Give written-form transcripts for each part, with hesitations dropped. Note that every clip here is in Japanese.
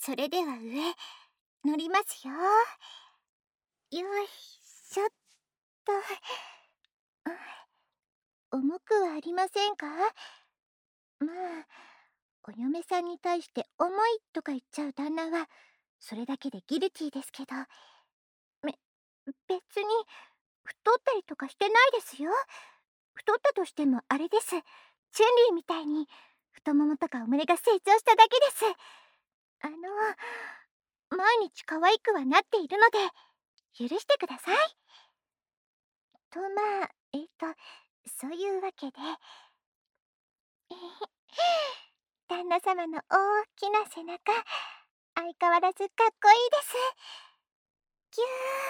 それでは上乗りますよ。よいしょっと。重くはありませんか？まあお嫁さんに対して重いとか言っちゃう旦那はそれだけでギルティーですけど、別に太ったりとかしてないですよ。太ったとしてもあれです。チュンリーみたいに太ももとかお胸が成長しただけです。毎日可愛くはなっているので許してください。とそういうわけで旦那様の大きな背中、相変わらずかっこいいです。ぎ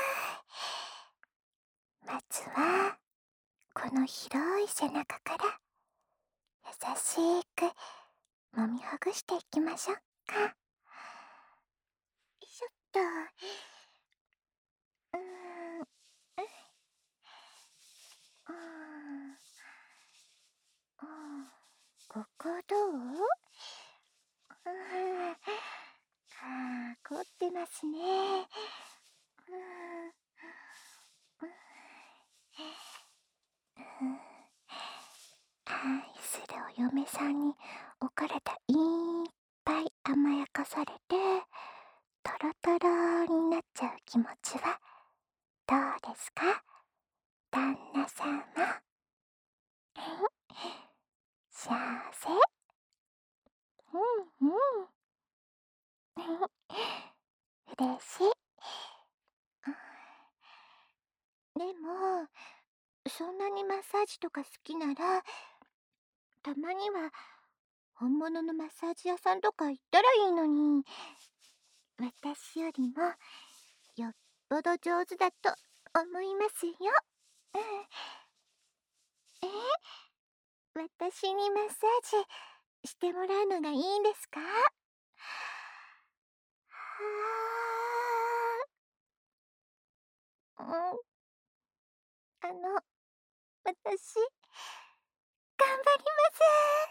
ゅー。まずはこの広い背中から優しく揉みほぐしていきましょうか。よいしょっと。ここどう？凝ってますね。愛するお嫁さんにお体いっぱい甘やかされてトロトロになっちゃう気持ちはどうですか、旦那様。幸せ？うんうん。嬉しい。でもそんなにマッサージとか好きならたまには本物のマッサージ屋さんとか行ったらいいのに。私よりもよっぽど上手だと思いますよ。私にマッサージしてもらうのがいいんですか？うん、私頑張ります。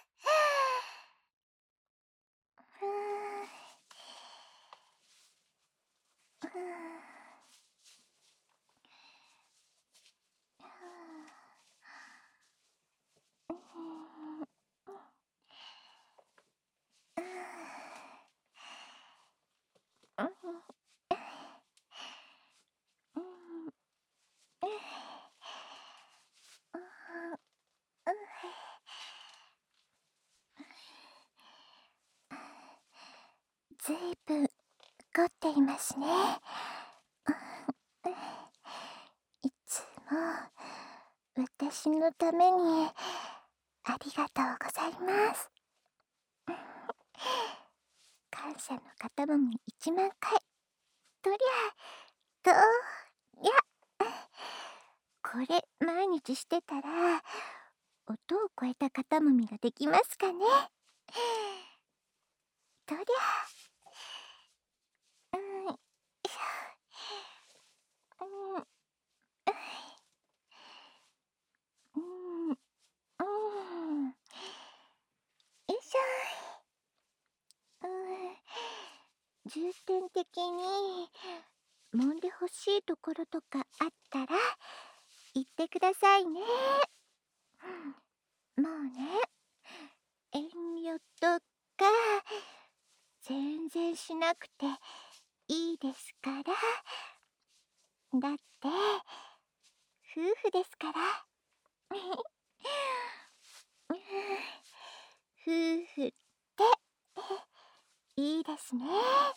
ずいぶん凝っていますね。いつも私のためにありがとうございます。感謝の肩もみ1万回。とりゃこれ毎日してたら音を超えた肩もみができますかね。とりゃよいしょ。重点的に揉んでほしいところとかあったら言ってくださいね。もうね、遠慮とか全然しなくていいですから。だって夫婦ですから。夫婦っていいですね。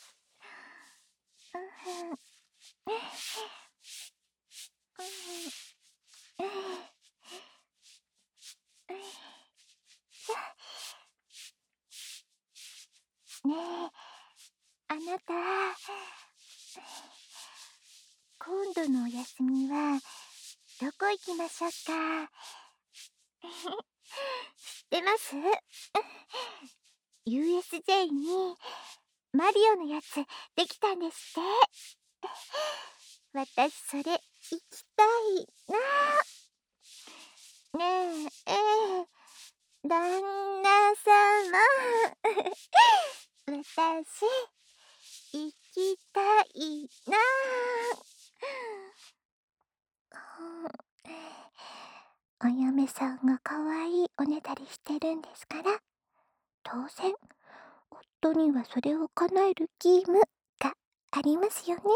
ねえ、あなた、今度のお休みはどこ行きましょうか？知ってます？ USJ にマリオのやつできたんですって。私それ行きたいな。ねえ、旦那様。私行きたいな。お嫁さんがかわいいおねだりしてるんですから、当然夫にはそれを叶える義務がありますよね。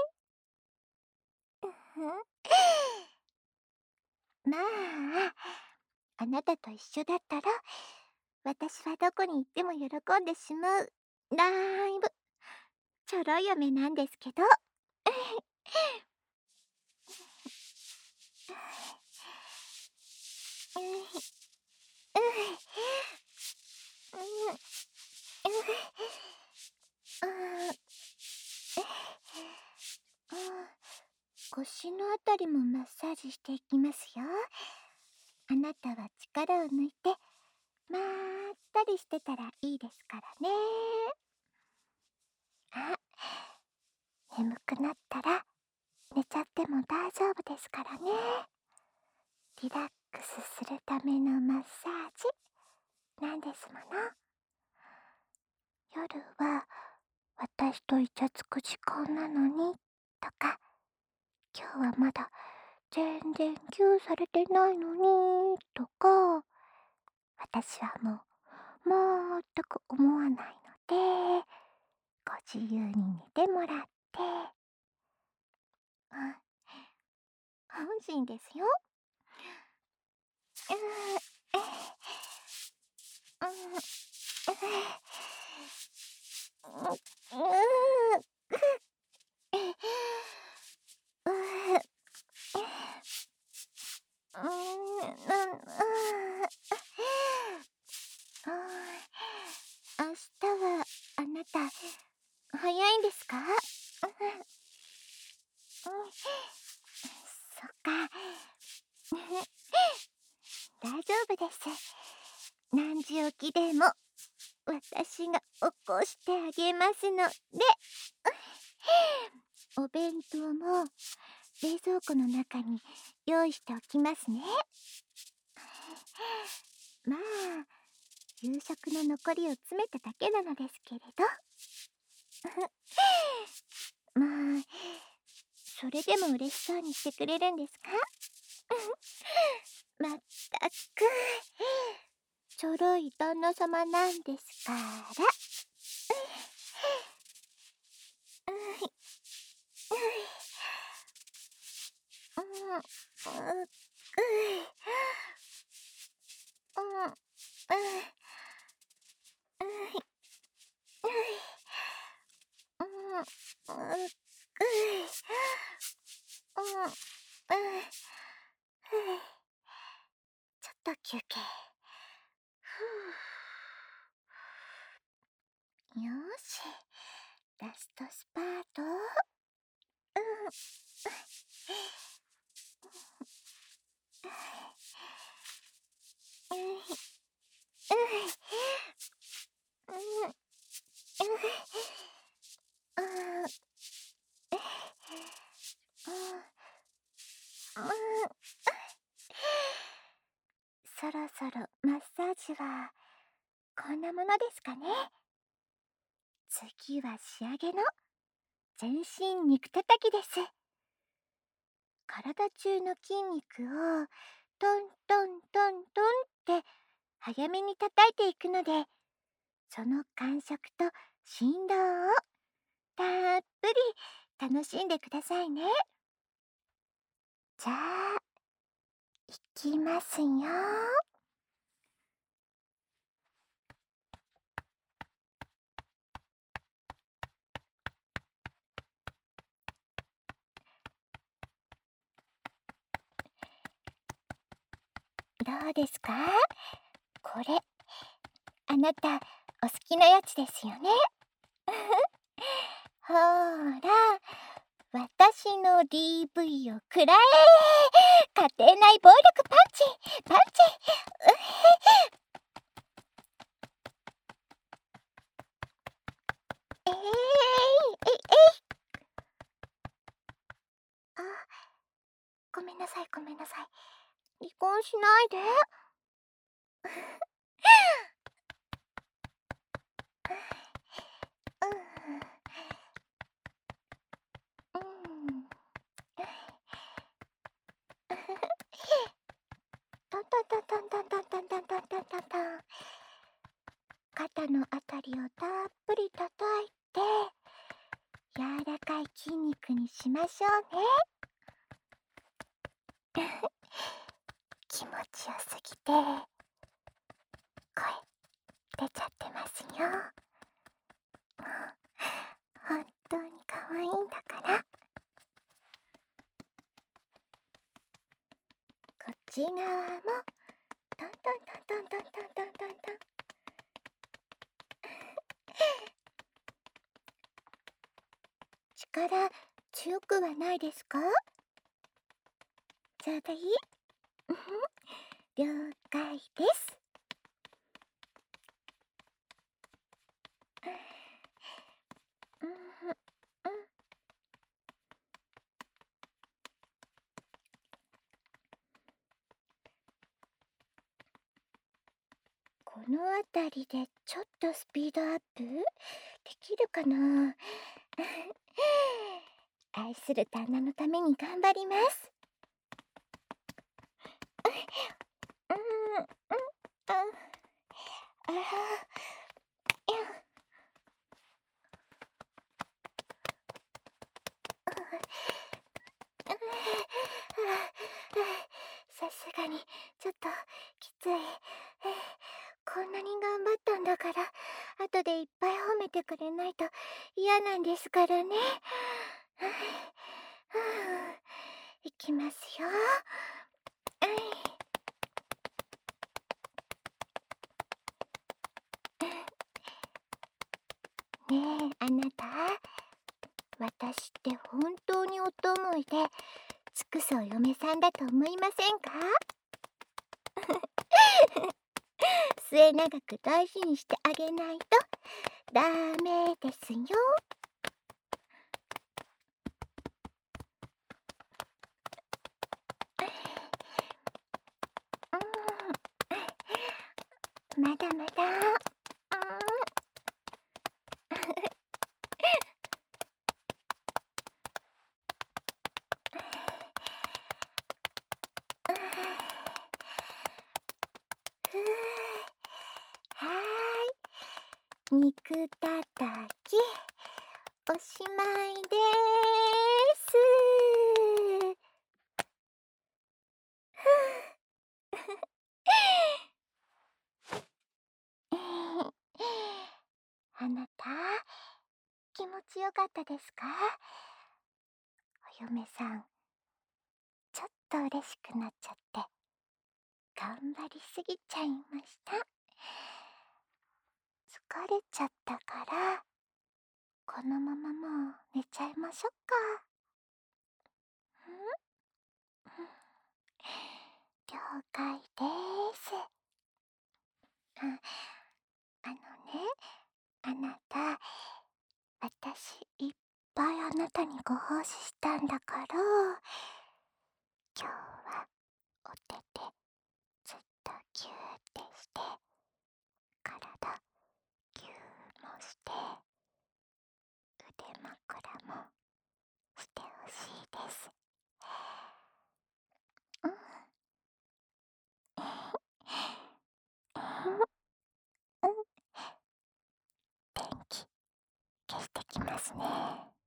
まあ、あなたと一緒だったら、私はどこに行っても喜んでしまう、だいぶちょろい嫁なんですけど。腰のあたりもマッサージしていきますよ。あなたは力を抜いてまったりしてたらいいですからね。あ、眠くなったら寝ちゃっても大丈夫ですからね。リラックスするためのマッサージなんですもの。夜は私とイチャつく時間なのにとか、今日はまだ全然ギューされてないのにとか、私はもう全く思わないので、ご自由に寝てもらって、本心ですよ。明日はあなた早いんですか？そっか。大丈夫です。何時起きでも私が起こしてあげますので。お弁当も冷蔵庫の中に用意しておきますね。まあ、夕食の残りを詰めただけなのですけれど。まあ、それでも嬉しそうにしてくれるんですか？まったく、ちょろい旦那様なんですから。ちょっと休憩。よし、ラストスパート。そろそろマッサージはこんなものですかね。次は仕上げの全身肉叩きです。体中の筋肉をトントントントンって早めに叩いていくので、その感触と振動をたっぷり楽しんでくださいね。じゃあ、いきますよ。どうですか？これ、あなたお好きなやつですよね。ほーら、私の DV をくらえ。家庭内暴力パンチパンチ。えいえい。あ、ごめんなさいごめんなさい。離婚しないで。 肩のあたりをたっぷり叩いて、柔らかい筋肉にしましょうね。気持ちよすぎて、声出ちゃってますよ。もう、本当に可愛いんだから。こっち側も、トントントントントントントントントン。力強くはないですか？ちょうどいい？了解です。うん、うん。この辺りでちょっとスピードアップできるかな？愛する旦那のために頑張ります。うん、うん、あ、あいや、さすがにちょっときつい。こんなに頑張ったんだから、後でいっぱい褒めてくれないと嫌なんですからね。いきますよ。ねえ、あなた。私って本当にお供いで尽くすお嫁さんだと思いませんか？末永く大事にしてあげないとダメですよ。まだまだ。はーい。肉たたき、おしまいでーす。あなた、気持ちよかったですか？お嫁さん、ちょっと嬉しくなっちゃって、頑張りすぎちゃいました。疲れちゃったから、このままもう寝ちゃいましょうか。了解です。あのね、あなた、私いっぱいあなたにご奉仕したんだから、今日はお手でずっとギューってして、体ギューもして、腕枕もしてほしいです。うん。電気消してきますね。